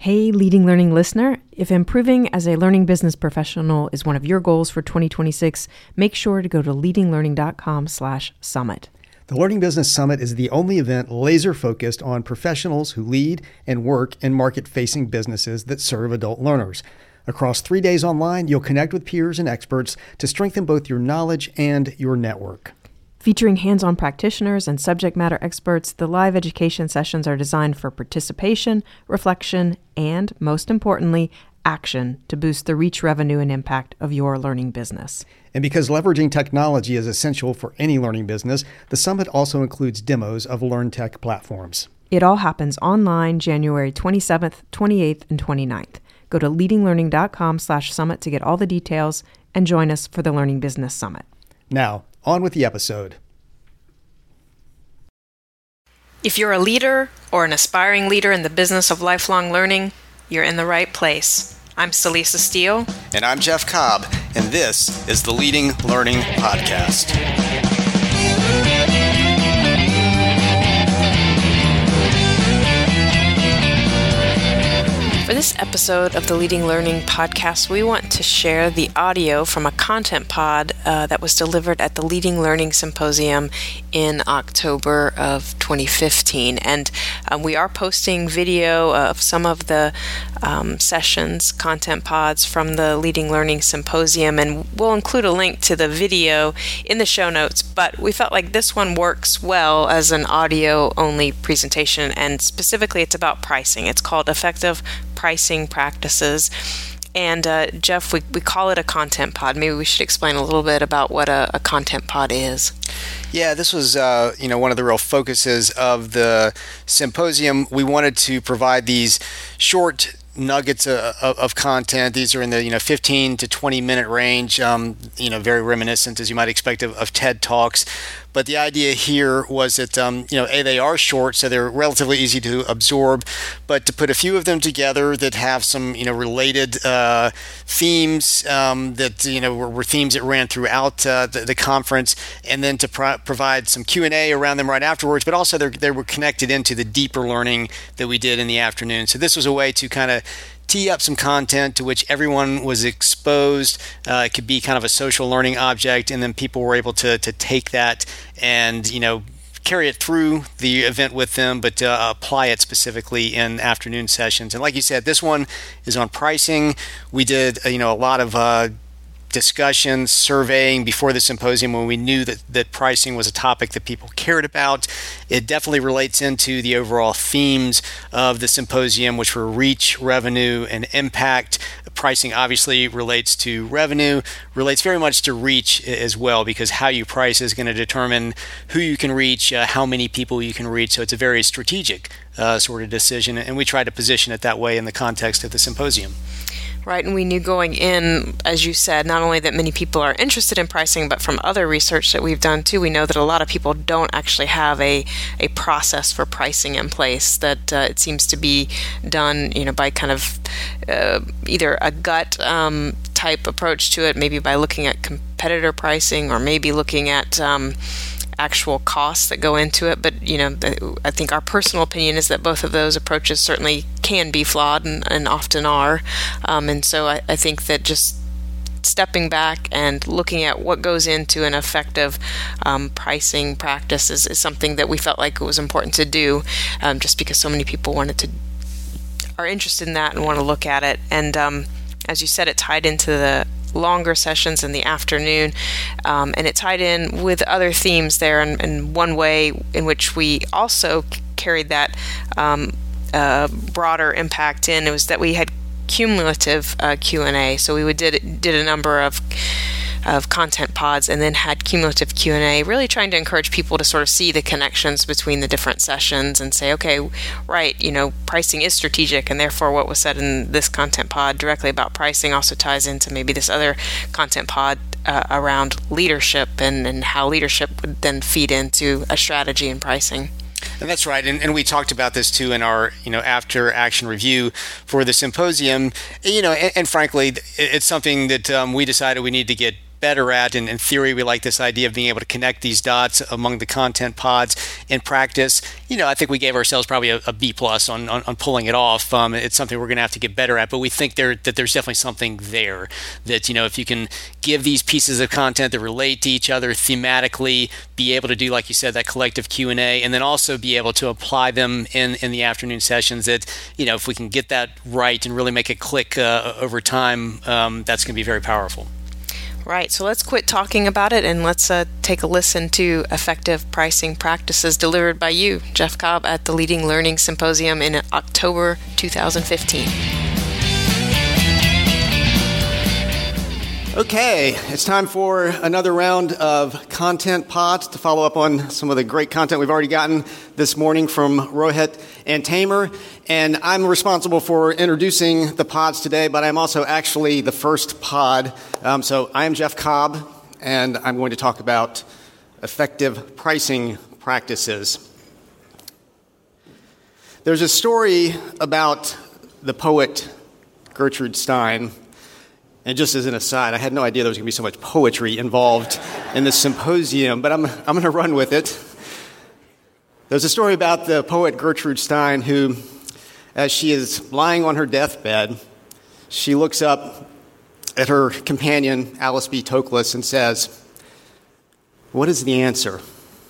Hey, Leading Learning listener, if improving as a learning business professional is one of your goals for 2026, make sure to go to leadinglearning.com/summit. The Learning Business Summit is the only event laser-focused on professionals who lead and work in market-facing businesses that serve adult learners. Across 3 days online, you'll connect with peers and experts to strengthen both your knowledge and your network. Featuring hands-on practitioners and subject matter experts, the live education sessions are designed for participation, reflection, and, most importantly, action to boost the reach, revenue, and impact of your learning business. And because leveraging technology is essential for any learning business, the summit also includes demos of LearnTech platforms. It all happens online January 27th, 28th, and 29th. Go to leadinglearning.com/summit to get all the details and join us for the Learning Business Summit. Now, on with the episode. If you're a leader or an aspiring leader in the business of lifelong learning, you're in the right place. I'm Celisa Steele. And I'm Jeff Cobb, and this is the Leading Learning Podcast. For this episode of the Leading Learning Podcast, we want to share the audio from a content pod that was delivered at the Leading Learning Symposium in October of 2015. And we are posting video of some of the sessions, content pods from the Leading Learning Symposium, and we'll include a link to the video in the show notes. But we felt like this one works well as an audio-only presentation, and specifically it's about pricing. It's called Effective Pricing Practices. And Jeff, we call it a content pod. Maybe we should explain a little bit about what a content pod is. Yeah, this was one of the real focuses of the symposium. We wanted to provide these short nuggets of content. These are in the 15 to 20 minute range, very reminiscent, as you might expect, of TED Talks. But the idea here was that, they are short, so they're relatively easy to absorb, but to put a few of them together that have some, related themes that, were themes that ran throughout the conference, and then to provide some Q&A around them right afterwards, but also they were connected into the deeper learning that we did in the afternoon. So this was a way to kind of tee up some content to which everyone was exposed. It could be kind of a social learning object, and then people were able to take that and, carry it through the event with them, but apply it specifically in afternoon sessions. And like you said, this one is on pricing. We did, a lot of discussions, surveying before the symposium when we knew that pricing was a topic that people cared about. It definitely relates into the overall themes of the symposium, which were reach, revenue, and impact. Pricing obviously relates to revenue, relates very much to reach as well, because how you price is going to determine who you can reach, how many people you can reach. So it's a very strategic sort of decision, and we try to position it that way in the context of the symposium. Right, and we knew going in, as you said, not only that many people are interested in pricing, but from other research that we've done too, we know that a lot of people don't actually have a process for pricing in place, that it seems to be done, by kind of either a gut type approach to it, maybe by looking at competitor pricing, or maybe looking at actual costs that go into it. But I think our personal opinion is that both of those approaches certainly can be flawed and often are, and so I think that just stepping back and looking at what goes into an effective pricing practice is something that we felt like it was important to do, just because so many people are interested in that and want to look at it. And as you said, it tied into the longer sessions in the afternoon, and it tied in with other themes there. And one way in which we also carried that broader impact in, it was that we had cumulative Q&A. So we did a number of content pods and then had cumulative Q&A, really trying to encourage people to sort of see the connections between the different sessions and say, okay, right, pricing is strategic, and therefore what was said in this content pod directly about pricing also ties into maybe this other content pod around leadership and how leadership would then feed into a strategy in pricing. And that's right, and we talked about this too in our after action review for the symposium. And frankly, it's something that we decided we need to get better at. And in theory, we like this idea of being able to connect these dots among the content pods. In practice, I think we gave ourselves probably a B+ on pulling it off. It's something we're going to have to get better at, but we think that there's definitely something there that, if you can give these pieces of content that relate to each other thematically, be able to do, like you said, that collective Q&A, and then also be able to apply them in the afternoon sessions, that, if we can get that right and really make it click over time, that's going to be very powerful. Right, so let's quit talking about it and let's take a listen to Effective Pricing Practices delivered by you, Jeff Cobb, at the Leading Learning Symposium in October 2015. Okay, it's time for another round of content pods to follow up on some of the great content we've already gotten this morning from Rohit and Tamer. And I'm responsible for introducing the pods today, but I'm also actually the first pod. So I am Jeff Cobb, and I'm going to talk about effective pricing practices. There's a story about the poet Gertrude Stein. And just as an aside, I had no idea there was going to be so much poetry involved in this symposium, but I'm going to run with it. There's a story about the poet Gertrude Stein who, as she is lying on her deathbed, she looks up at her companion, Alice B. Toklas, and says, "What is the answer?"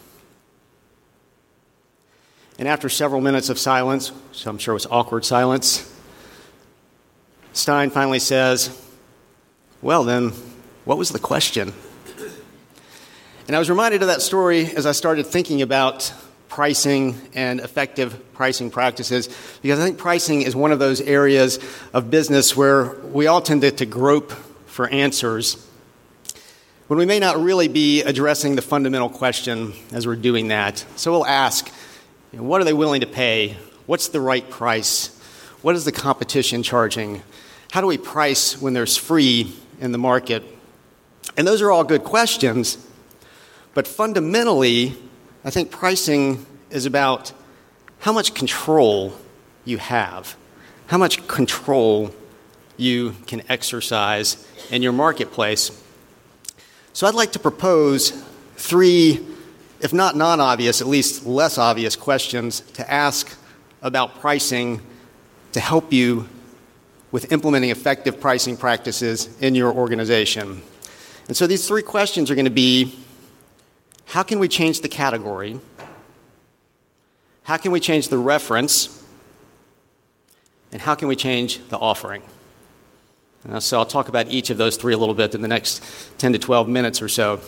And after several minutes of silence, which I'm sure was awkward silence, Stein finally says, "Well, then, what was the question?" And I was reminded of that story as I started thinking about pricing and effective pricing practices, because I think pricing is one of those areas of business where we all tend to grope for answers when we may not really be addressing the fundamental question as we're doing that. So we'll ask, what are they willing to pay? What's the right price? What is the competition charging? How do we price when there's free in the market? And those are all good questions, but fundamentally, I think pricing is about how much control you have, how much control you can exercise in your marketplace. So I'd like to propose 3, if not non-obvious, at least less obvious questions to ask about pricing to help you with implementing effective pricing practices in your organization. And so these 3 questions are going to be, how can we change the category? How can we change the reference? And how can we change the offering? So I'll talk about each of those 3 a little bit in the next 10 to 12 minutes or so.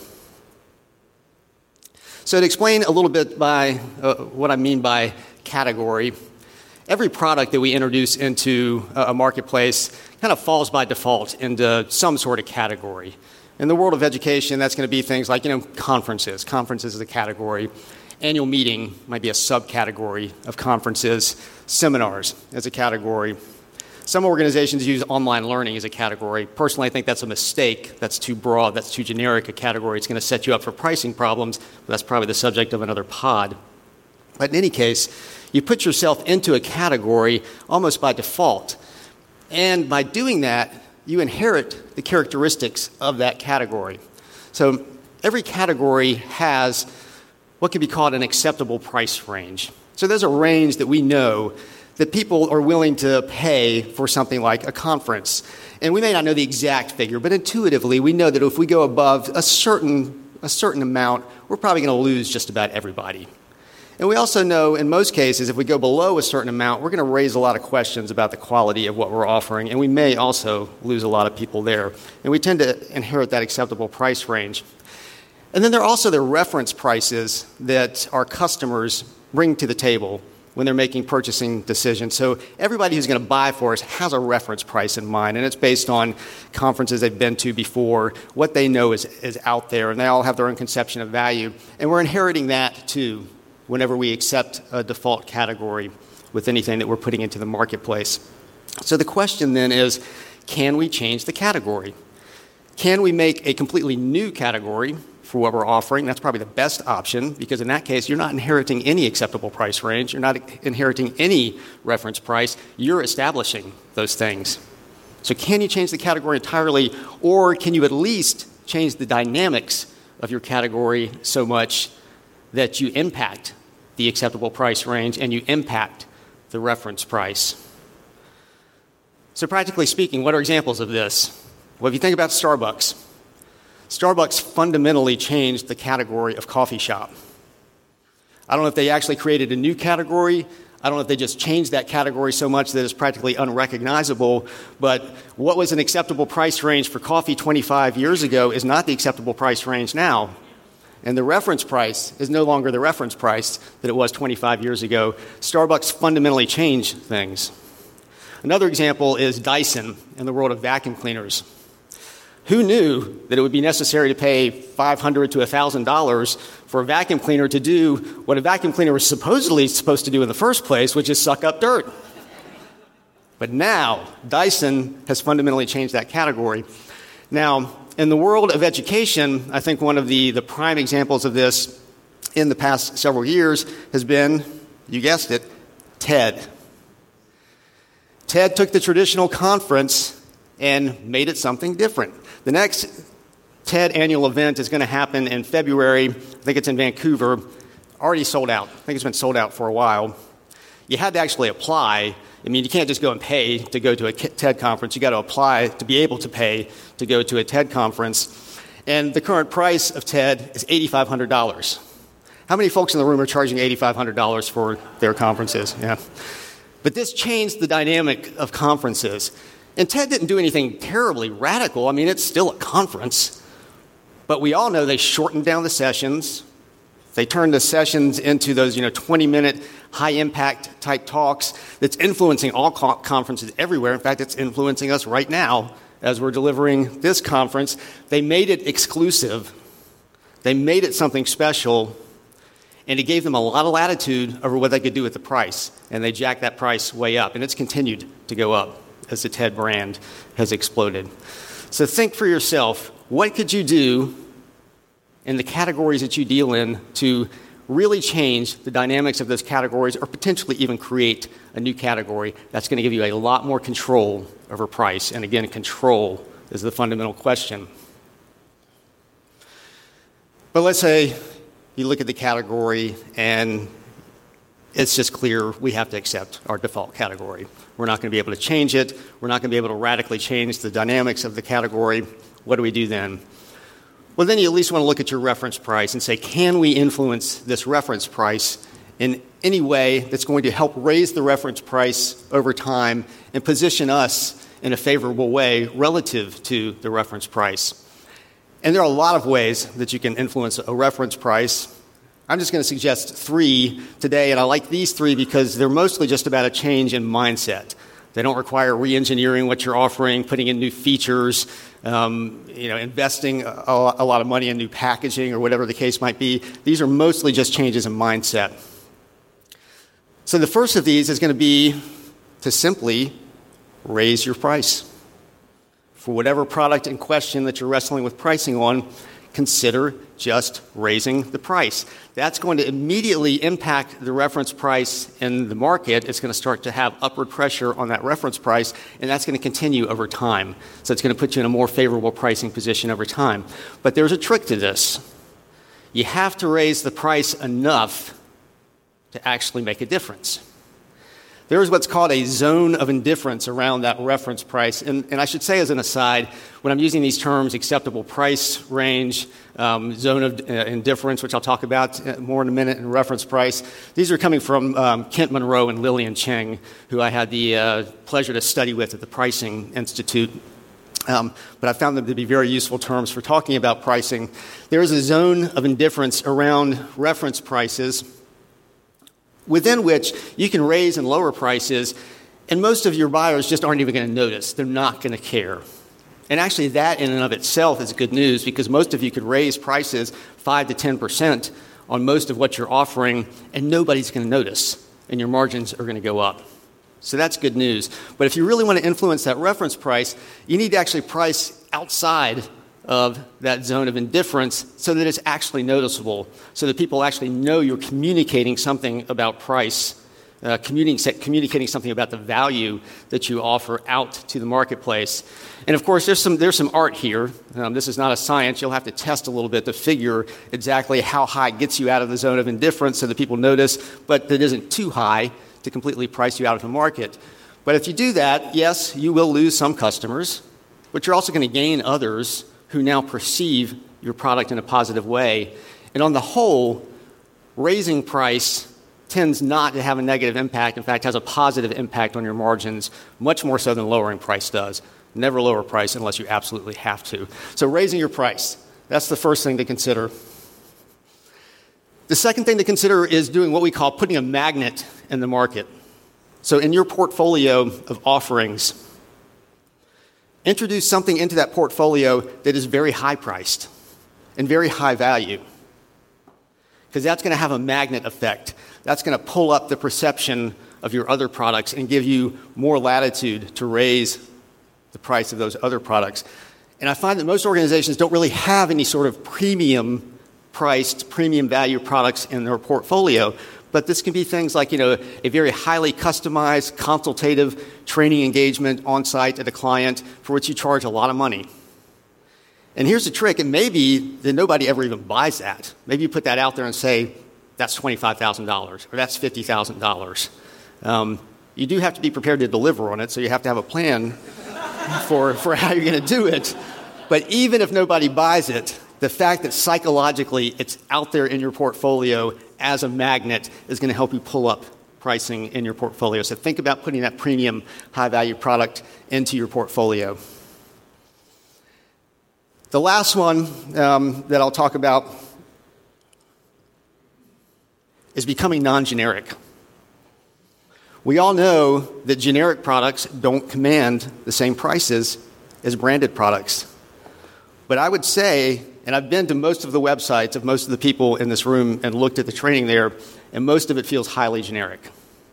So to explain a little bit by what I mean by category, every product that we introduce into a marketplace kind of falls by default into some sort of category. In the world of education, that's going to be things like, conferences. Conferences is a category. Annual meeting might be a subcategory of conferences. Seminars as a category. Some organizations use online learning as a category. Personally, I think that's a mistake. That's too broad. That's too generic a category. It's going to set you up for pricing problems. But that's probably the subject of another pod. But in any case, you put yourself into a category almost by default. And by doing that, you inherit the characteristics of that category. So every category has what can be called an acceptable price range. So there's a range that we know that people are willing to pay for something like a conference. And we may not know the exact figure, but intuitively we know that if we go above a certain amount, we're probably going to lose just about everybody. And we also know, in most cases, if we go below a certain amount, we're going to raise a lot of questions about the quality of what we're offering, and we may also lose a lot of people there. And we tend to inherit that acceptable price range. And then there are also the reference prices that our customers bring to the table when they're making purchasing decisions. So everybody who's going to buy for us has a reference price in mind, and it's based on conferences they've been to before, what they know is out there, and they all have their own conception of value. And we're inheriting that, too, whenever we accept a default category with anything that we're putting into the marketplace. So the question then is, can we change the category? Can we make a completely new category for what we're offering? That's probably the best option, because in that case, you're not inheriting any acceptable price range. You're not inheriting any reference price. You're establishing those things. So can you change the category entirely, or can you at least change the dynamics of your category so much that you impact the acceptable price range and you impact the reference price. So practically speaking, what are examples of this? Well, if you think about Starbucks, Starbucks fundamentally changed the category of coffee shop. I don't know if they actually created a new category. I don't know if they just changed that category so much that it's practically unrecognizable, but what was an acceptable price range for coffee 25 years ago is not the acceptable price range now. And the reference price is no longer the reference price that it was 25 years ago. Starbucks fundamentally changed things. Another example is Dyson in the world of vacuum cleaners. Who knew that it would be necessary to pay $500 to $1,000 for a vacuum cleaner to do what a vacuum cleaner was supposedly supposed to do in the first place, which is suck up dirt? But now, Dyson has fundamentally changed that category. Now, in the world of education, I think one of the prime examples of this in the past several years has been, you guessed it, TED. TED took the traditional conference and made it something different. The next TED annual event is going to happen in February. I think it's in Vancouver. Already sold out. I think it's been sold out for a while. You had to actually apply. I mean, you can't just go and pay to go to a TED conference. You got to apply to be able to pay to go to a TED conference. And the current price of TED is $8,500. How many folks in the room are charging $8,500 for their conferences? Yeah. But this changed the dynamic of conferences. And TED didn't do anything terribly radical. I mean, it's still a conference. But we all know they shortened down the sessions. They turned the sessions into those, 20-minute high-impact type talks that's influencing all conferences everywhere. In fact, it's influencing us right now as we're delivering this conference. They made it exclusive. They made it something special. And it gave them a lot of latitude over what they could do with the price. And they jacked that price way up. And it's continued to go up as the TED brand has exploded. So think for yourself, what could you do in the categories that you deal in to really change the dynamics of those categories or potentially even create a new category that's going to give you a lot more control over price? And again, control is the fundamental question. But let's say you look at the category and it's just clear we have to accept our default category. We're not going to be able to change it. We're not going to be able to radically change the dynamics of the category. What do we do then? Well, then you at least want to look at your reference price and say, can we influence this reference price in any way that's going to help raise the reference price over time and position us in a favorable way relative to the reference price? And there are a lot of ways that you can influence a reference price. I'm just going to suggest 3 today, and I like these 3 because they're mostly just about a change in mindset. They don't require re-engineering what you're offering, putting in new features, investing a lot of money in new packaging or whatever the case might be. These are mostly just changes in mindset. So the first of these is going to be to simply raise your price. For whatever product in question that you're wrestling with pricing on, consider just raising the price. That's going to immediately impact the reference price in the market. It's going to start to have upward pressure on that reference price, and that's going to continue over time. So it's going to put you in a more favorable pricing position over time. But there's a trick to this. You have to raise the price enough to actually make a difference. There is what's called a zone of indifference around that reference price. And I should say as an aside, when I'm using these terms, acceptable price range, zone of indifference, which I'll talk about more in a minute, and reference price, these are coming from Kent Monroe and Lillian Cheng, who I had the pleasure to study with at the Pricing Institute. But I found them to be very useful terms for talking about pricing. There is a zone of indifference around reference prices within which you can raise and lower prices, and most of your buyers just aren't even going to notice. They're not going to care. And actually, that in and of itself is good news because most of you could raise prices 5 to 10% on most of what you're offering, and nobody's going to notice, and your margins are going to go up. So that's good news. But if you really want to influence that reference price, you need to actually price outside of that zone of indifference so that it's actually noticeable, so that people actually know you're communicating something about price communicating something about the value that you offer out to the marketplace. And of course, there's some art here. This is not a science. You'll have to test a little bit to figure exactly how high it gets you out of the zone of indifference so that people notice, but that isn't too high to completely price you out of the market. But if you do that, yes, you will lose some customers, but you're also going to gain others who now perceive your product in a positive way. And on the whole, raising price tends not to have a negative impact. In fact, has a positive impact on your margins, much more so than lowering price does. Never lower price unless you absolutely have to. So raising your price, that's the first thing to consider. The second thing to consider is doing what we call putting a magnet in the market. So in your portfolio of offerings, introduce something into that portfolio that is very high priced and very high value, because that's going to have a magnet effect. That's going to pull up the perception of your other products and give you more latitude to raise the price of those other products. And I find that most organizations don't really have any sort of premium priced, premium value products in their portfolio. But this can be things like, a very highly customized, consultative training engagement on site at a client for which you charge a lot of money. And here's the trick. It may be that nobody ever even buys that. Maybe you put that out there and say, that's $25,000 or that's $50,000. You do have to be prepared to deliver on it, so you have to have a plan for how you're going to do it. But even if nobody buys it, the fact that psychologically it's out there in your portfolio as a magnet is going to help you pull up pricing in your portfolio. So think about putting that premium high-value product into your portfolio. The last one that I'll talk about is becoming non-generic. We all know that generic products don't command the same prices as branded products. But I would say, and I've been to most of the websites of most of the people in this room and looked at the training there, and most of it feels highly generic.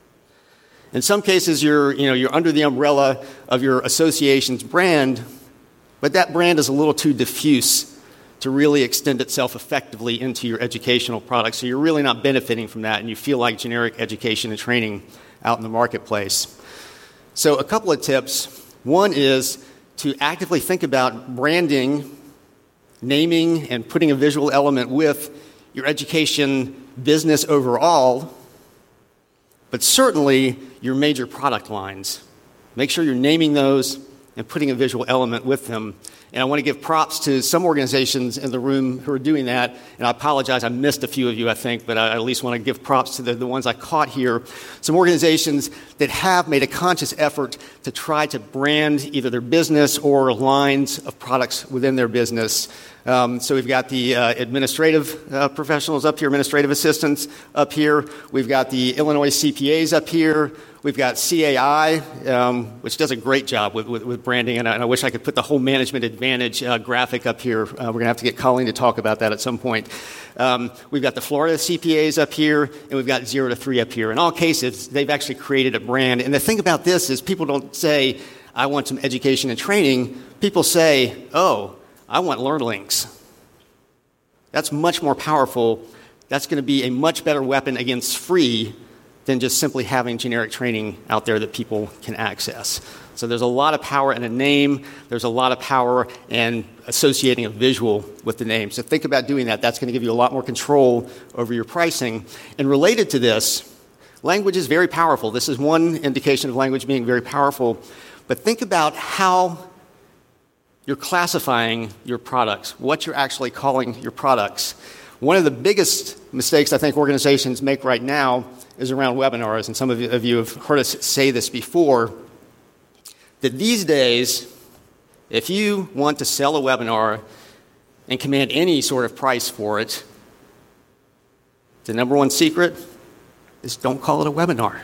In some cases, you're under the umbrella of your association's brand, but that brand is a little too diffuse to really extend itself effectively into your educational products. So you're really not benefiting from that, and you feel like generic education and training out in the marketplace. So a couple of tips. One is to actively think about branding, naming, and putting a visual element with your education business overall, but certainly your major product lines. Make sure you're naming those and putting a visual element with them. And I want to give props to some organizations in the room who are doing that. And I apologize, I missed a few of you, I think, but I at least want to give props to the ones I caught here. Some organizations that have made a conscious effort to try to brand either their business or lines of products within their business. So we've got the administrative professionals up here, administrative assistants up here. We've got the Illinois CPAs up here. We've got CAI, which does a great job with branding, and I wish I could put the whole management advantage graphic up here. We're going to have to get Colleen to talk about that at some point. We've got the Florida CPAs up here, and we've got 0 to 3 up here. In all cases, they've actually created a brand. And the thing about this is people don't say, I want some education and training. People say, oh, I want LearnLinks. That's much more powerful. That's going to be a much better weapon against free than just simply having generic training out there that people can access. So there's a lot of power in a name. There's a lot of power in associating a visual with the name. So think about doing that. That's going to give you a lot more control over your pricing. And related to this, language is very powerful. This is one indication of language being very powerful. But think about how you're classifying your products, what you're actually calling your products. One of the biggest mistakes I think organizations make right now is around webinars, and some of you have heard us say this before, that these days, if you want to sell a webinar and command any sort of price for it, the number one secret is don't call it a webinar.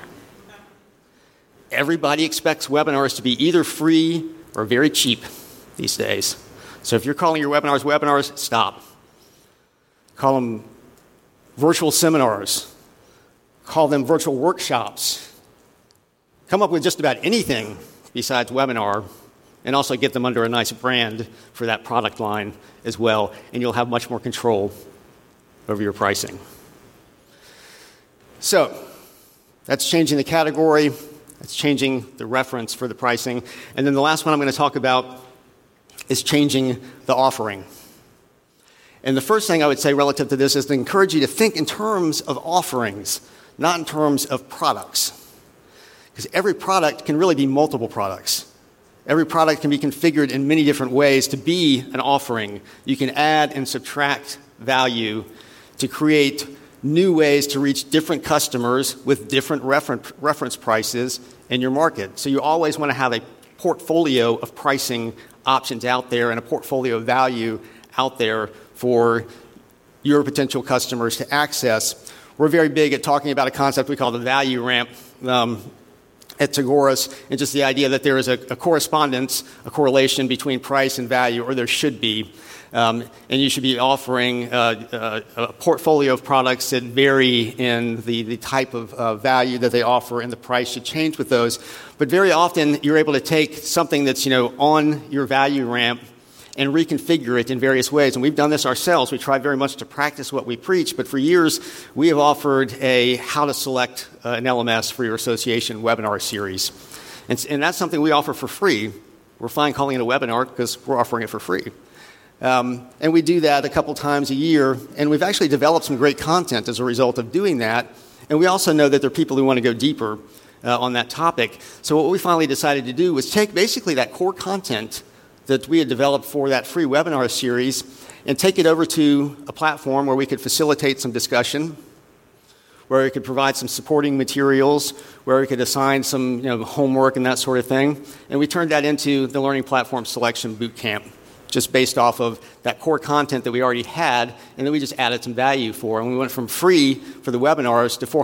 Everybody expects webinars to be either free or very cheap these days. So if you're calling your webinars, stop. Call them virtual seminars. Call them virtual workshops. Come up with just about anything besides webinar, and also get them under a nice brand for that product line as well, and you'll have much more control over your pricing. So, That's changing the category. That's changing the reference for the pricing. And then the last one I'm going to talk about is changing the offering. And the first thing I would say relative to this is to encourage you to think in terms of offerings, not in terms of products. Because every product can really be multiple products. Every product can be configured in many different ways to be an offering. You can add and subtract value to create new ways to reach different customers with different reference prices in your market. So you always want to have a portfolio of pricing options out there and a portfolio of value out there for your potential customers to access. We're very big at talking about a concept we call the value ramp at Tagoras, and just the idea that there is a correspondence, a correlation between price and value, or there should be. And you should be offering a portfolio of products that vary in the type of value that they offer, and the price should change with those. But very often, you're able to take something that's on your value ramp and reconfigure it in various ways. And we've done this ourselves. We try very much to practice what we preach, but for years, we have offered a how to select an LMS for your association webinar series. And that's something we offer for free. We're fine calling it a webinar because we're offering it for free. And we do that a couple times a year, and we've actually developed some great content as a result of doing that. And we also know that there are people who want to go deeper on that topic. So what we finally decided to do was take basically that core content that we had developed for that free webinar series and take it over to a platform where we could facilitate some discussion, where we could provide some supporting materials, where we could assign some homework and that sort of thing. And we turned that into the Learning Platform Selection Bootcamp, just based off of that core content that we already had, and then we just added some value for. And we went from free for the webinars to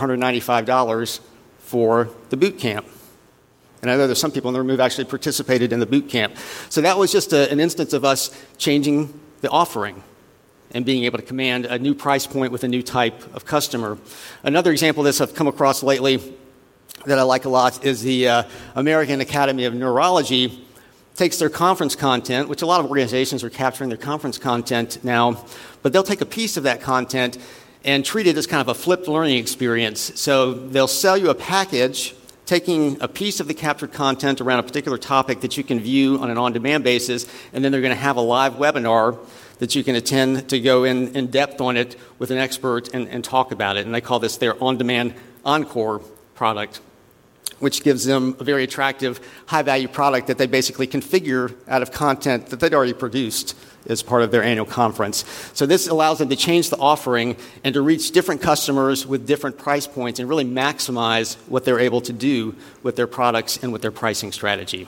$495 for the bootcamp. And I know there's some people in the room who've actually participated in the boot camp. So that was just an instance of us changing the offering and being able to command a new price point with a new type of customer. Another example of this I've come across lately that I like a lot is the American Academy of Neurology takes their conference content, which a lot of organizations are capturing their conference content now, but they'll take a piece of that content and treat it as kind of a flipped learning experience. So they'll sell you a package taking a piece of the captured content around a particular topic that you can view on an on-demand basis, and then they're going to have a live webinar that you can attend to go in depth on it with an expert and talk about it. And they call this their on-demand encore product, which gives them a very attractive, high-value product that they basically configure out of content that they'd already produced as part of their annual conference. So this allows them to change the offering and to reach different customers with different price points and really maximize what they're able to do with their products and with their pricing strategy.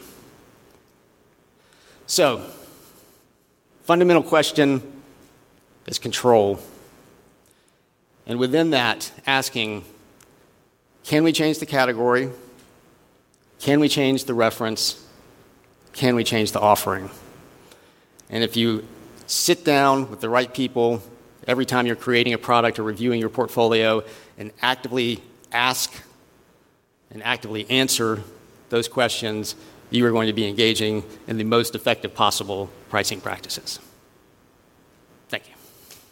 So, fundamental question is control. And within that, asking, can we change the category? Can we change the reference? Can we change the offering? And if you sit down with the right people every time you're creating a product or reviewing your portfolio and actively ask and actively answer those questions, you are going to be engaging in the most effective possible pricing practices. Thank you.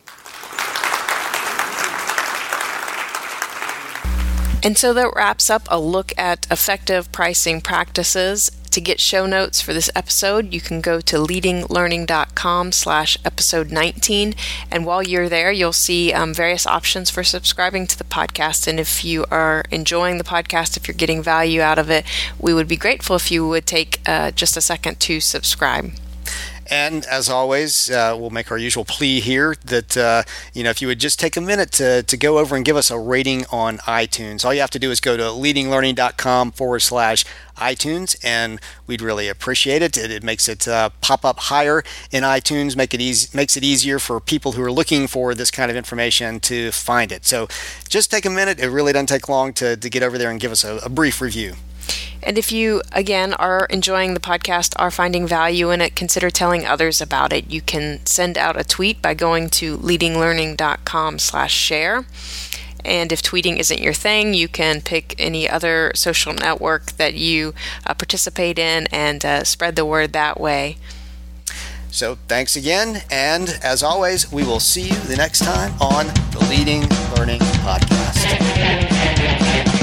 And so that wraps up a look at effective pricing practices. To get show notes for this episode, you can go to leadinglearning.com/episode 19. And while you're there, you'll see various options for subscribing to the podcast. And if you are enjoying the podcast, if you're getting value out of it, we would be grateful if you would take just a second to subscribe. And as always, we'll make our usual plea here that, if you would just take a minute to go over and give us a rating on iTunes. All you have to do is go to leadinglearning.com/iTunes, and we'd really appreciate it. It makes it pop up higher in iTunes, makes it easier for people who are looking for this kind of information to find it. So just take a minute. It really doesn't take long to get over there and give us a brief review. And if you, again, are enjoying the podcast, are finding value in it, consider telling others about it. You can send out a tweet by going to leadinglearning.com/share. And if tweeting isn't your thing, you can pick any other social network that you participate in and spread the word that way. So thanks again. And as always, we will see you the next time on the Leading Learning Podcast.